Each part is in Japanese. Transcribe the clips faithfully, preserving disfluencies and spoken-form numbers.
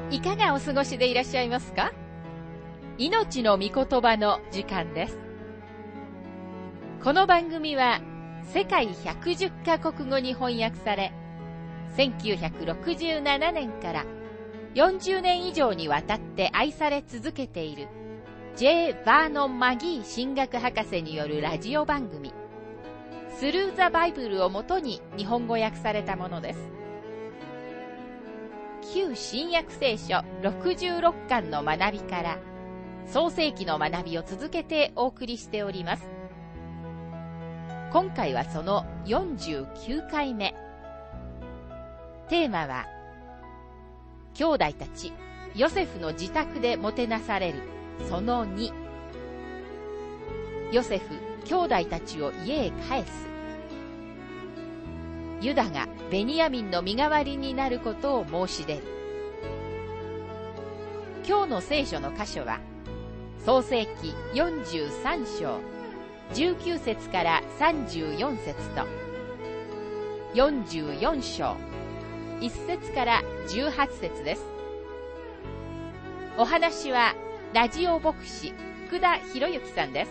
いかがお過ごしでいらっしゃいますか？命の御言葉の時間です。この番組は世界ひゃくじゅっカ国語に翻訳され、せんきゅうひゃくろくじゅうななねんからよんじゅうねん以上にわたって愛され続けている J. バーノン・マギー神学博士によるラジオ番組、スルー・ザ・バイブルをもとに日本語訳されたものです。旧新約聖書ろくじゅうろっかんの学びから創世記の学びを続けてお送りしております。今回はそのよんじゅうきゅうかいめ。テーマは、兄弟たちヨセフの自宅でもてなされるそのに。ヨセフ兄弟たちを家へ帰す。ユダがベニヤミンの身代わりになることを申し出る。今日の聖書の箇所は創世記よんじゅうさんしょうじゅうきゅうせつからさんじゅうよんせつとよんじゅうよんしょういっせつからじゅうはちせつです。お話はラジオ牧師福田博之さんです。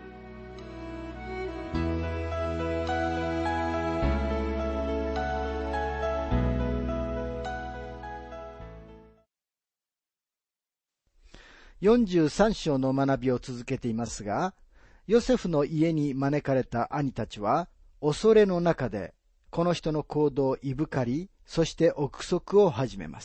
よんじゅうさんしょうの学びを続けていますが、ヨセフの家に招かれた兄たちは恐れの中でこの人の行動をいぶかり、そして憶測を始めます。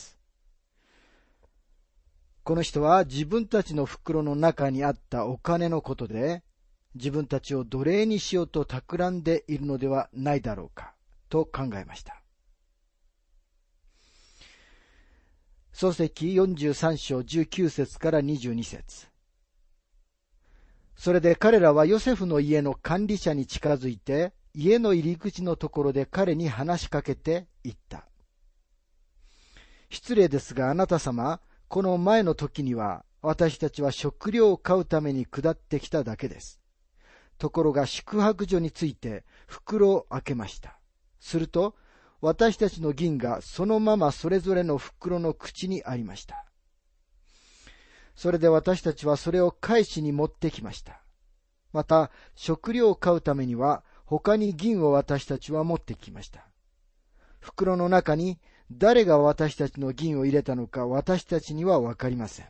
この人は自分たちの袋の中にあったお金のことで自分たちを奴隷にしようと企んでいるのではないだろうかと考えました。創世記よんじゅうさんしょうじゅうきゅうせつからにじゅうにせつ。それで彼らはヨセフの家の管理者に近づいて、家の入り口のところで彼に話しかけて言った。失礼ですがあなた様、この前の時には私たちは食料を買うために下ってきただけです。ところが宿泊所について袋を開けました。すると私たちの銀がそのままそれぞれの袋の口にありました。それで私たちはそれを返しに持ってきました。また食料を買うためには他に銀を私たちは持ってきました。袋の中に誰が私たちの銀を入れたのか私たちにはわかりません。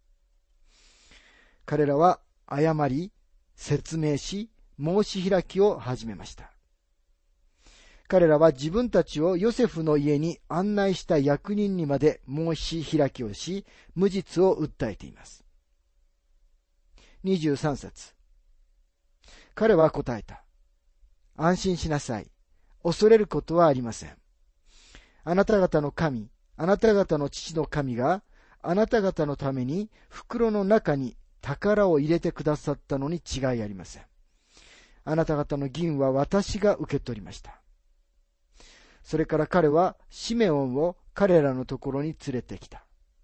彼らは謝り、説明し、申し開きを始めました。彼らは自分たちをヨセフの家に案内した役人にまで申し開きをし、無実を訴えています。にじゅうさんせつ。彼は答えた。安心しなさい。恐れることはありません。あなた方の神、あなた方の父の神があなた方のために袋の中に宝を入れてくださったのに違いありません。あなた方の銀は私が受け取りました。それから彼はシメオンを彼らのところに連れてきた。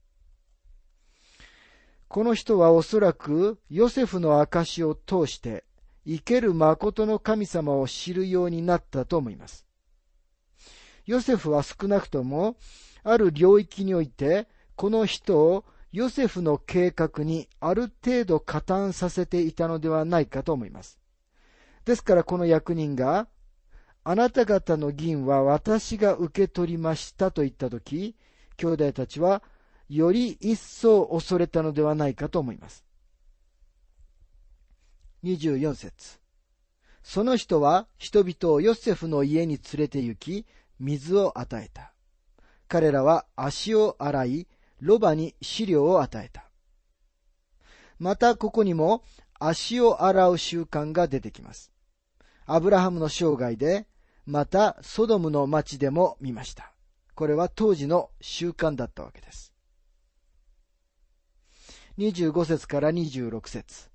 この人はおそらくヨセフの証を通して生ける誠の神様を知るようになったと思います。ヨセフは少なくともある領域においてこの人をヨセフの計画にある程度加担させていたのではないかと思います。ですからこの役人があなた方の銀は私が受け取りましたと言ったとき、兄弟たちはより一層恐れたのではないかと思います。にじゅうよんせつ。その人は人々をヨセフの家に連れて行き、水を与えた。彼らは足を洗い、ロバに飼料を与えた。またここにも足を洗う習慣が出てきます。アブラハムの生涯で、またソドムの町でも見ました。これは当時の習慣だったわけです。にじゅうごせつからにじゅうろくせつ。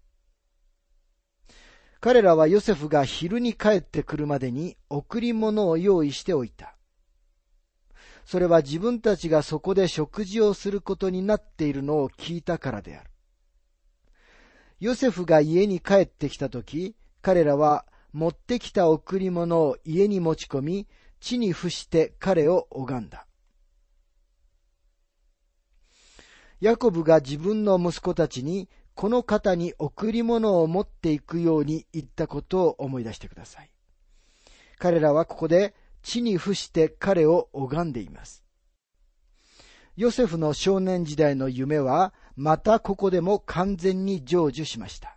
彼らはヨセフが昼に帰ってくるまでに贈り物を用意しておいた。それは自分たちがそこで食事をすることになっているのを聞いたからである。ヨセフが家に帰ってきたとき、彼らは持ってきた贈り物を家に持ち込み、地に伏して彼を拝んだ。 ヤコブが自分の息子たちにこの方に贈り物を持っていくように言ったことを思い出してください。彼らはここで地に伏して彼を拝んでいます。ヨセフの少年時代の夢はまたここでも完全に成就しました。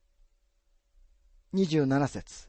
にじゅうなな節。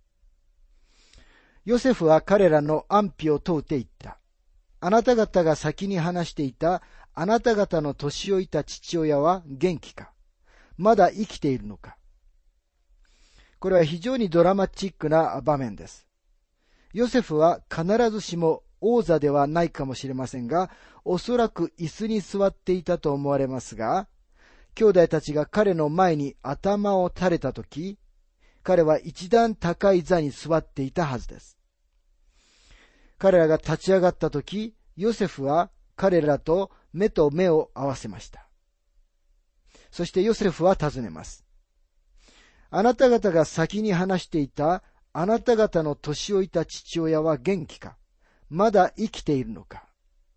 ヨセフは彼らの安否を問うて言った。あなた方が先に話していたあなた方の年老いた父親は元気か？まだ生きているのか？これは非常にドラマチックな場面です。ヨセフは必ずしも王座ではないかもしれませんが、おそらく椅子に座っていたと思われますが、兄弟たちが彼の前に頭を垂れたとき、彼は一段高い座に座っていたはずです。彼らが立ち上がったとき、ヨセフは彼らと目と目を合わせました。そしてヨセフは尋ねます。あなた方が先に話していたあなた方の年老いた父親は元気か？まだ生きているのか？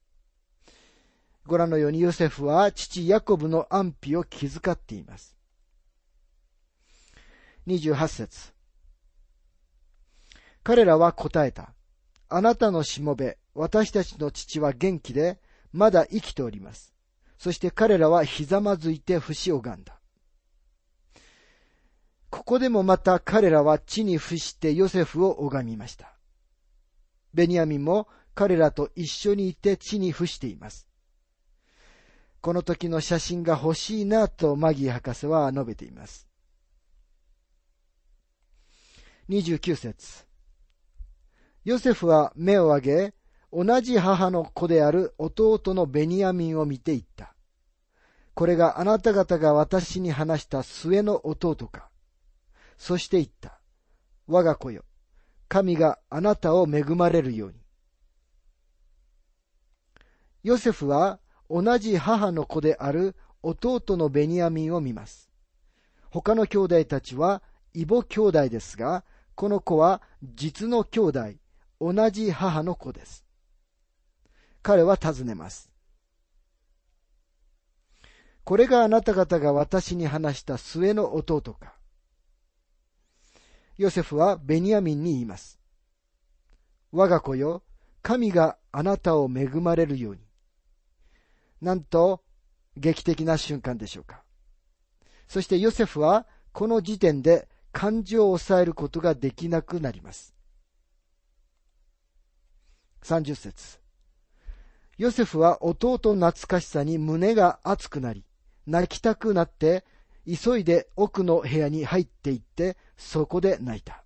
ご覧のようにヨセフは父ヤコブの安否を気遣っています。にじゅうはち節。彼らは答えた。あなたのしもべ、私たちの父は元気で、まだ生きております。そして彼らはひざまずいて伏し拝んだ。ここでもまた彼らは地に伏してヨセフを拝みました。ベニヤミンも彼らと一緒にいて地に伏しています。この時の写真が欲しいなとマギー博士は述べています。にじゅうきゅう節。ヨセフは目を上げ、同じ母の子である弟のベニヤミンを見て言った。これがあなた方が私に話した末の弟か。そして言った。我が子よ、神があなたを恵まれるように。ヨセフは同じ母の子である弟のベニヤミンを見ます。他の兄弟たちは異母兄弟ですが、この子は実の兄弟、同じ母の子です。彼は尋ねます。これがあなた方が私に話した末の弟か。ヨセフはベニヤミンに言います。我が子よ、神があなたを恵まれるように。なんと劇的な瞬間でしょうか。そしてヨセフはこの時点で感情を抑えることができなくなります。さんじゅう節。ヨセフは弟懐かしさに胸が熱くなり、泣きたくなって急いで奥の部屋に入っていってそこで泣いた。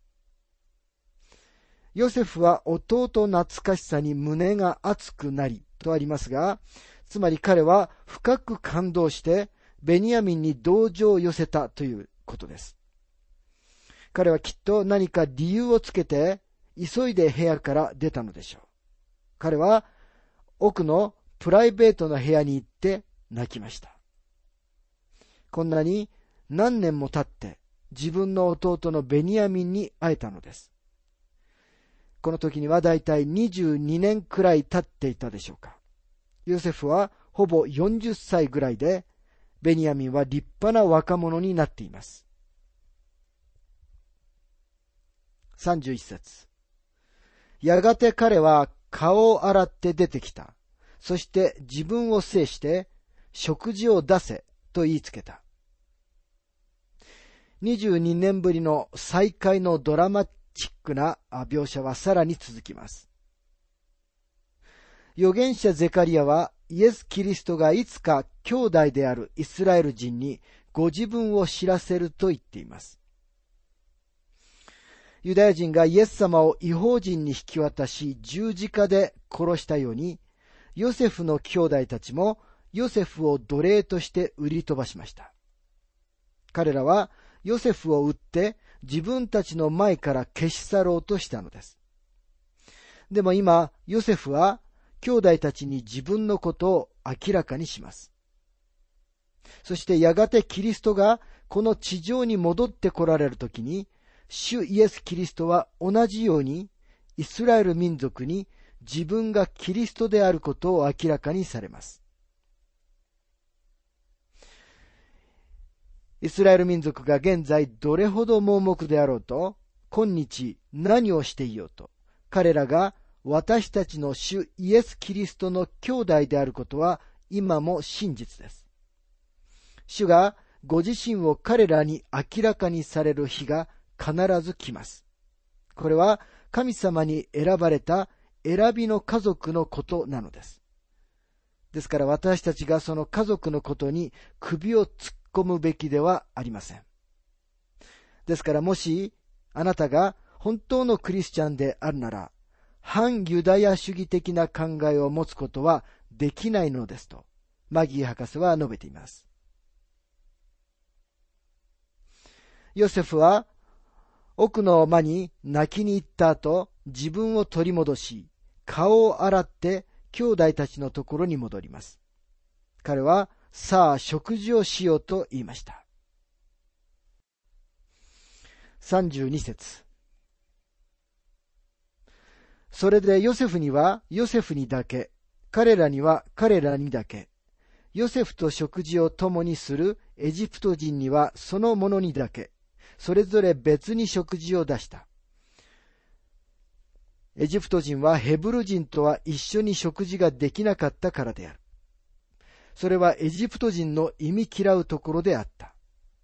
ヨセフは弟懐かしさに胸が熱くなりとありますが、つまり彼は深く感動してベニヤミンに同情を寄せたということです。彼はきっと何か理由をつけて急いで部屋から出たのでしょう。彼は奥のプライベートな部屋に行って泣きました。こんなに何年も経って自分の弟のベニヤミンに会えたのです。この時にはだいたいにじゅうにねんくらい経っていたでしょうか。ヨセフはほぼよんじゅっさいぐらいで、ベニヤミンは立派な若者になっています。さんじゅういち節。やがて彼は顔を洗って出てきた。そして自分を制して食事を出せと言いつけた。にじゅうにねんぶりの再会のドラマチックな描写はさらに続きます。預言者ゼカリアはイエス・キリストがいつか兄弟であるイスラエル人にご自分を知らせると言っています。ユダヤ人がイエス様を異邦人に引き渡し十字架で殺したように、ヨセフの兄弟たちもヨセフを奴隷として売り飛ばしました。彼らはヨセフを売って自分たちの前から消し去ろうとしたのです。でも今、ヨセフは兄弟たちに自分のことを明らかにします。そしてやがてキリストがこの地上に戻って来られるときに、主イエス・キリストは同じようにイスラエル民族に自分がキリストであることを明らかにされます。 イスラエル民族が現在どれほど盲目であろうと、今日何をしていようと、彼らが私たちの主イエス・キリストの兄弟であることは今も真実です。主がご自身を彼らに明らかにされる日が必ず来ます。これは神様に選ばれた選びの家族のことなのです。ですから私たちがその家族のことに首を突っ込むべきではありません。ですからもしあなたが本当のクリスチャンであるなら、反ユダヤ主義的な考えを持つことはできないのですと、マギー博士は述べています。ヨセフは奥の間に泣きに行った後、自分を取り戻し、顔を洗って兄弟たちのところに戻ります。彼は、さあ食事をしようと言いました。さんじゅうに節。それでヨセフにはヨセフにだけ、彼らには彼らにだけ、ヨセフと食事を共にするエジプト人にはそのものにだけ、それぞれ別に食事を出した。エジプト人はヘブル人とは一緒に食事ができなかったからである。それはエジプト人の忌み嫌うところであった。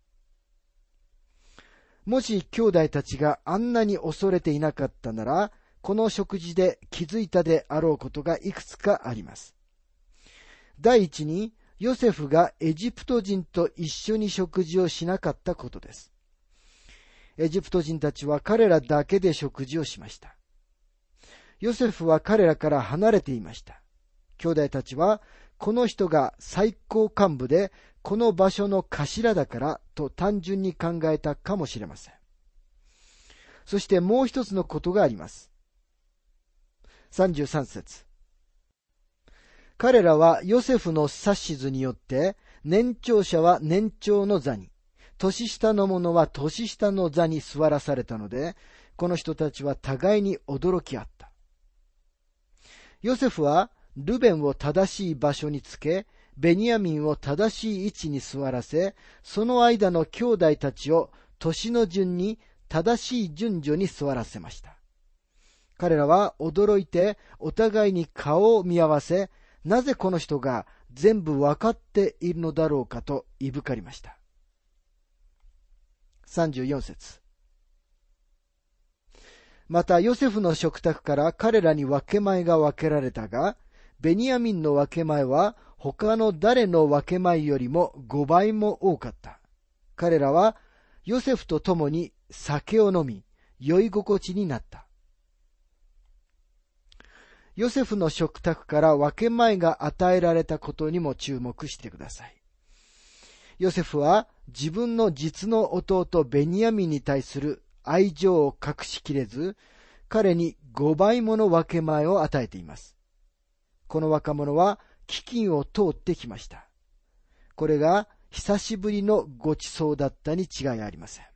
もし兄弟たちがあんなに恐れていなかったなら、この食事で気づいたであろうことがいくつかあります。第一に、ヨセフがエジプト人と一緒に食事をしなかったことです。エジプト人たちは彼らだけで食事をしました。ヨセフは彼らから離れていました。兄弟たちは、この人が最高幹部で、この場所の頭だからと単純に考えたかもしれません。そしてもう一つのことがあります。さんじゅうさん節。彼らはヨセフの指図によって、年長者は年長の座に、年下の者は年下の座に座らされたので、この人たちは互いに驚き合った。ヨセフはルベンを正しい場所につけ、ベニヤミンを正しい位置に座らせ、その間の兄弟たちを年の順に正しい順序に座らせました。彼らは驚いてお互いに顔を見合わせ、なぜこの人が全部わかっているのだろうかといぶかりました。さんじゅうよん節。またヨセフの食卓から彼らに分け前が分けられたが、ベニヤミンの分け前は他の誰の分け前よりもごばいも多かった。彼らはヨセフと共に酒を飲み、酔い心地になった。ヨセフの食卓から分け前が与えられたことにも注目してください。ヨセフは自分の実の弟ベニヤミンに対する愛情を隠しきれず、彼にごばいもの分け前を与えています。この若者は飢饉を通ってきました。これが久しぶりのご馳走だったに違いありません。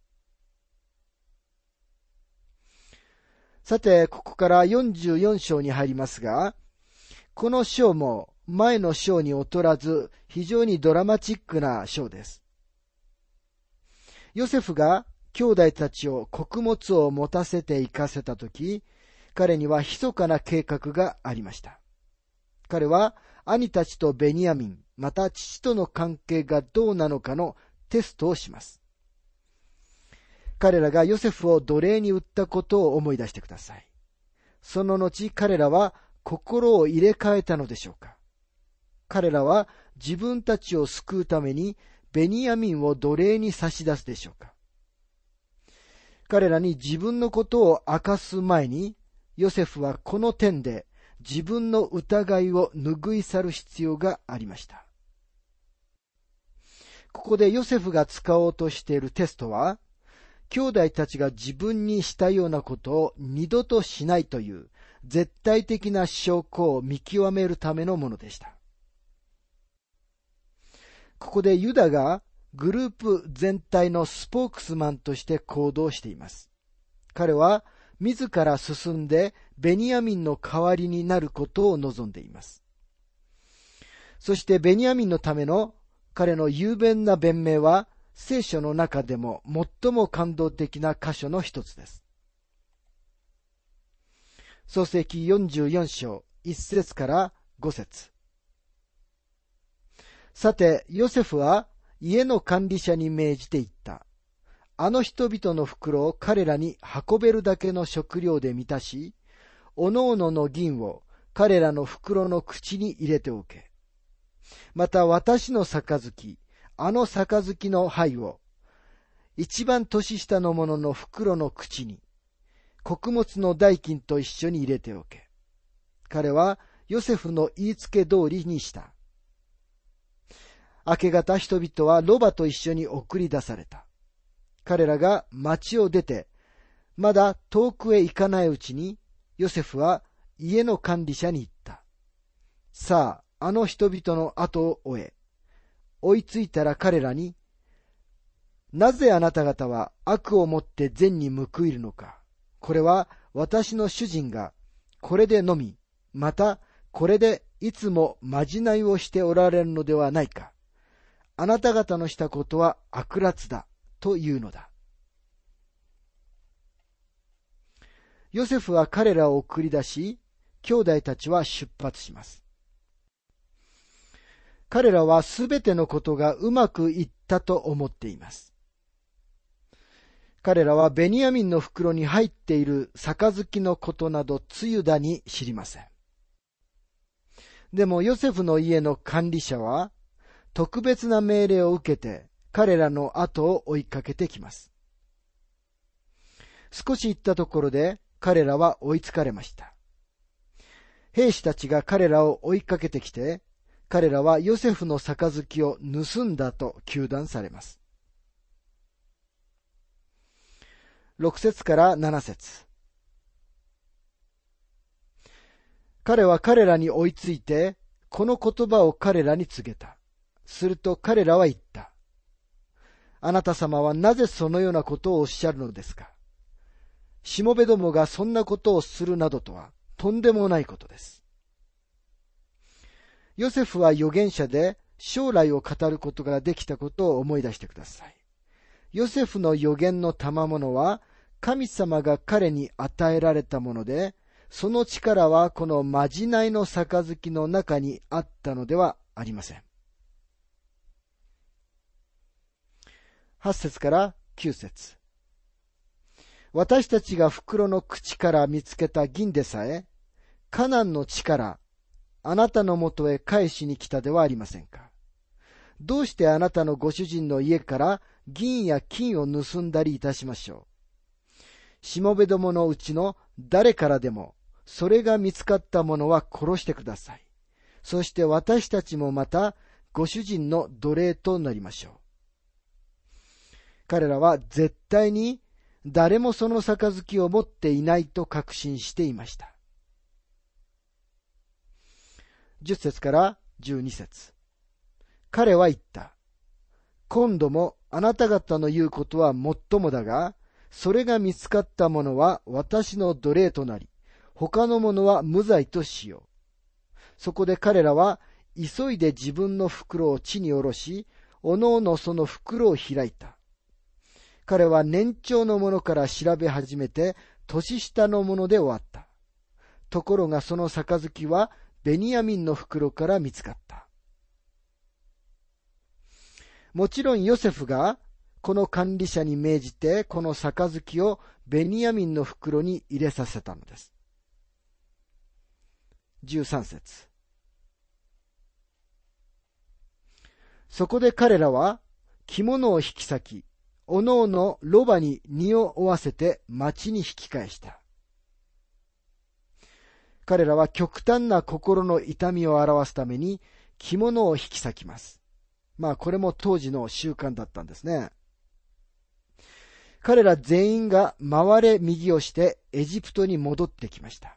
さて、ここからよんじゅうよん章に入りますが、この章も前の章に劣らず非常にドラマチックな章です。ヨセフが兄弟たちを穀物を持たせて行かせたとき、彼には密かな計画がありました。彼は兄たちとベニヤミン、また父との関係がどうなのかのテストをします。彼らがヨセフを奴隷に売ったことを思い出してください。その後彼らは心を入れ替えたのでしょうか。彼らは自分たちを救うためにベニヤミンを奴隷に差し出すでしょうか。彼らに自分のことを明かす前に、ヨセフはこの点で自分の疑いを拭い去る必要がありました。ここでヨセフが使おうとしているテストは、兄弟たちが自分にしたようなことを二度としないという絶対的な証拠を見極めるためのものでした。ここでユダがグループ全体のスポークスマンとして行動しています。彼は自ら進んでベニヤミンの代わりになることを望んでいます。そしてベニヤミンのための彼の雄弁な弁明は、 聖書の中でも最も感動的な箇所の一つです。創世記よんじゅうよん章いち節からご節。さて、ヨセフは家の管理者に命じて言った。あの人々の袋を彼らに運べるだけの食料で満たし、おのおのの銀を彼らの袋の口に入れておけ。また私の杯、あの杯の灰を、一番年下の者の袋の口に、穀物の代金と一緒に入れておけ。彼はヨセフの言いつけ通りにした。明け方人々はロバと一緒に送り出された。彼らが町を出て、まだ遠くへ行かないうちに、ヨセフは家の管理者に言った。さあ、あの人々の後を追え。追いついたら彼らに、なぜあなた方は悪をもって善に報いるのか。これは私の主人がこれでのみ、またこれでいつもまじないをしておられるのではないか。あなた方のしたことは悪辣だというのだ。ヨセフは彼らを送り出し、兄弟たちは出発します。彼らはすべてのことがうまくいったと思っています。彼らはベニヤミンの袋に入っている杯のことなどつゆだに知りません。でもヨセフの家の管理者は特別な命令を受けて彼らの後を追いかけてきます。少し行ったところで彼らは追いつかれました。兵士たちが彼らを追いかけてきて、彼らはヨセフの杯を盗んだと糾弾されます。ろく節からなな節。彼は彼らに追いついて、この言葉を彼らに告げた。すると彼らは言った。あなた様はなぜそのようなことをおっしゃるのですか。しもべどもがそんなことをするなどとはとんでもないことです。ヨセフは預言者で将来を語ることができたことを思い出してください。ヨセフの預言の賜物は神様が彼に与えられたもので、その力はこのまじないの杯の中にあったのではありません。はち節からきゅう節。私たちが袋の口から見つけた銀でさえ、カナンの地からあなたのもとへ返しに来たではありませんか。どうしてあなたのご主人の家から銀や金を盗んだりいたしましょう。しもべどものうちの誰からでも、それが見つかったものは殺してください。そして私たちもまたご主人の奴隷となりましょう。彼らは絶対に誰もその杯を持っていないと確信していました。じゅっ節からじゅうに節。彼は言った。今度もあなた方の言うことはもっともだが、それが見つかったものは私の奴隷となり、他のものは無罪としよう。そこで彼らは急いで自分の袋を地に下ろし、おのおのその袋を開いた。彼は年長のものから調べ始めて、年下のもので終わった。ところがその杯はベニヤミンの袋から見つかった。もちろんヨセフがこの管理者に命じてこの杯をベニヤミンの袋に入れさせたのです。じゅうさん節。そこで彼らは着物を引き裂き、おのおのロバに荷を負わせて町に引き返した。彼らは極端な心の痛みを表すために着物を引き裂きます。まあこれも当時の習慣だったんですね。彼ら全員が回れ右をしてエジプトに戻ってきました。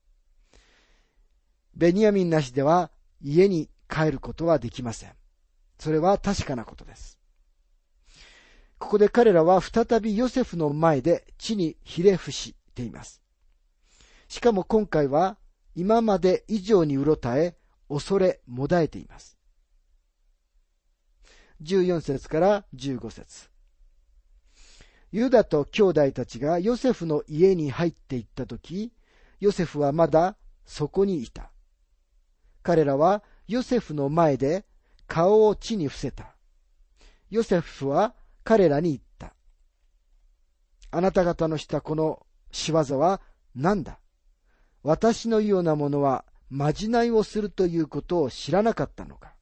ベニヤミンなしでは家に帰ることはできません。それは確かなことです。ここで彼らは再びヨセフの前で地にひれ伏しています。しかも今回は今まで以上にうろたえ、恐れもだえています。 じゅうよん節からじゅうご節。ユダと兄弟たちがヨセフの家に入っていったとき、ヨセフはまだそこにいた。彼らはヨセフの前で顔を地に伏せた。ヨセフは彼らに言った。あなた方のしたこの仕業は何だ？私のような者はまじないをするということを知らなかったのか。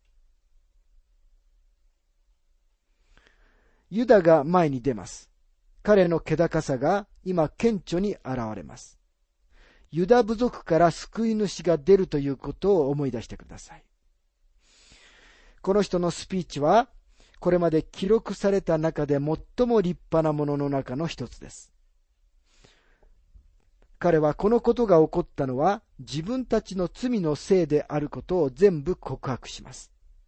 ユダが前に出ます。彼の気高さが今顕著に現れます。ユダ部族から救い主が出るということを思い出してください。この人のスピーチは、これまで記録された中で最も立派なものの中の一つです。彼はこのことが起こったのは自分たちの罪のせいであることを全部告白します。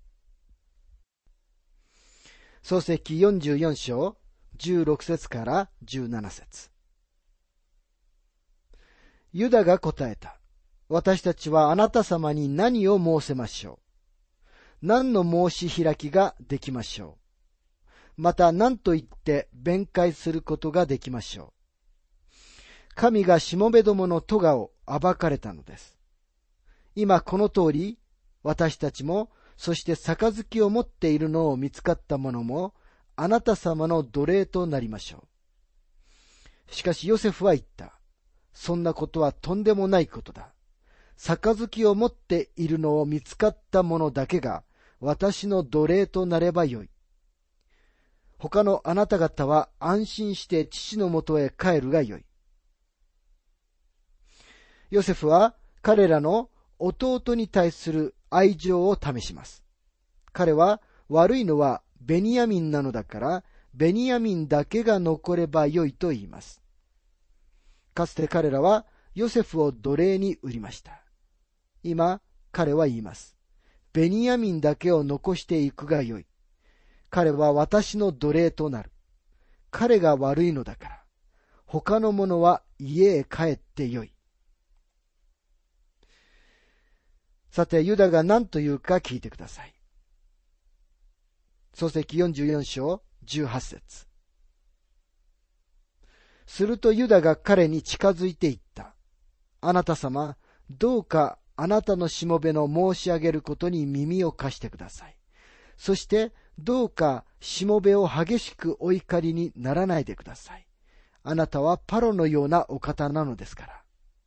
創世記よんじゅうよん章じゅうろく節からじゅうなな節。ユダが答えた。私たちはあなた様に何を申せましょう。何の申し開きができましょう。また何と言って弁解することができましょう。神がしもべどもの咎を暴かれたのです。今この通り、私たちも、そして杯を持っているのを見つかった者も、あなた様の奴隷となりましょう。しかしヨセフは言った。そんなことはとんでもないことだ。杯を持っているのを見つかった者だけが、私の奴隷となればよい。他のあなた方は安心して父のもとへ帰るがよい。ヨセフは彼らの弟に対する愛情を試します。彼は悪いのはベニヤミンなのだから、ベニヤミンだけが残ればよいと言います。かつて彼らはヨセフを奴隷に売りました。今彼は言います。ベニヤミンだけを残していくがよい。彼は私の奴隷となる。彼が悪いのだから、他の者は家へ帰ってよい。さて、ユダが何と言うか聞いてください。創世記よんじゅうよん章じゅうはち節。するとユダが彼に近づいていった。あなた様、どうかあなたのしもべの申し上げることに耳を貸してください。そしてどうかしもべを激しくお怒りにならないでください。あなたはパロのようなお方なのですから。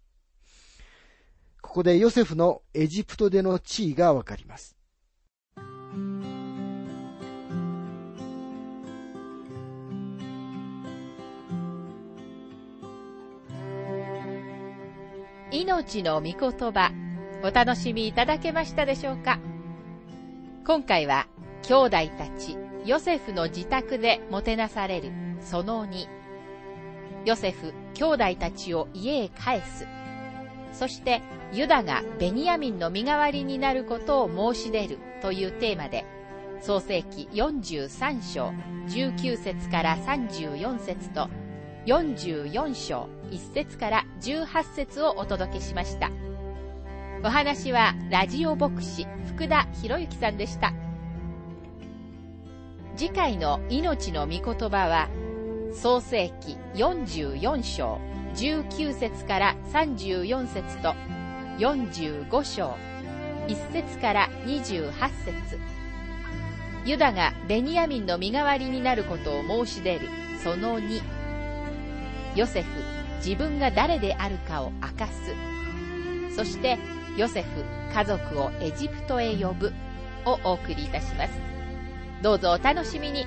ここでヨセフのエジプトでの地位がわかります。 命の御言葉、お楽しみいただけましたでしょうか。今回は兄弟たちヨセフの自宅でもてなされるそのに、ヨセフ兄弟たちを家へ帰す、そしてユダがベニヤミンの身代わりになることを申し出るというテーマで、創世記よんじゅうさん章じゅうきゅう節からさんじゅうよん節とよんじゅうよん章いち節からじゅうはち節をお届けしました。お話はラジオ牧師福田博之さんでした。次回の命の御言葉は創世記よんじゅうよん章じゅうきゅう節からさんじゅうよん節とよんじゅうご章いち節からにじゅうはち節、ユダがベニヤミンの身代わりになることを申し出るそのに、ヨセフ自分が誰であるかを明かす、そしてヨセフ家族をエジプトへ呼ぶをお送りいたします。どうぞお楽しみに。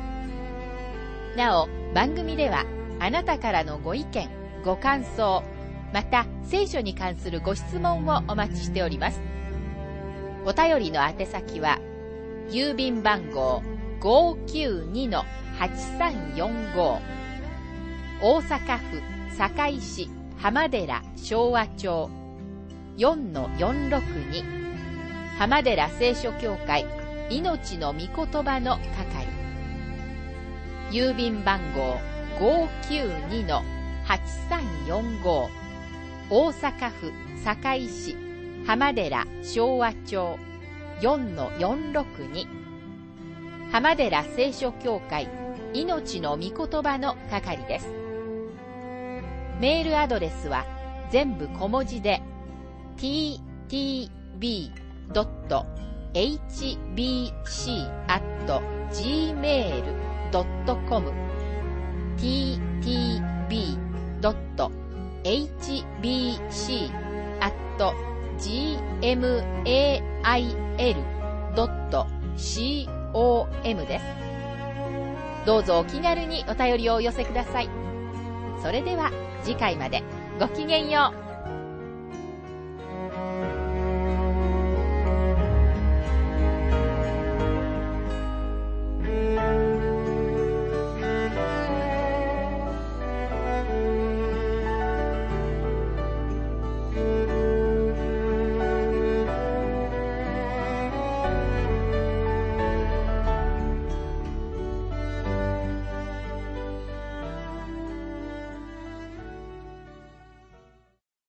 なお番組ではあなたからのご意見ご感想、また聖書に関するご質問をお待ちしております。お便りの宛先は郵便番号 ごーきゅうにのはちさんよんご、大阪府堺市浜寺昭和町 よんのよんろくに、浜寺聖書協会命の御言葉の係、郵便番号 ごーきゅうにのはちさんよんご、大阪府堺市浜寺昭和町 よんのよんろくに、 浜寺聖書協会命の御言葉の係です。メールアドレスは全部小文字で ティーティービードットエイチビーシーアットジーメールドットコム ティーティービードットエイチビーシーアットジーメールドットコム です。どうぞお気軽にお便りをお寄せください。それでは次回までごきげんよう。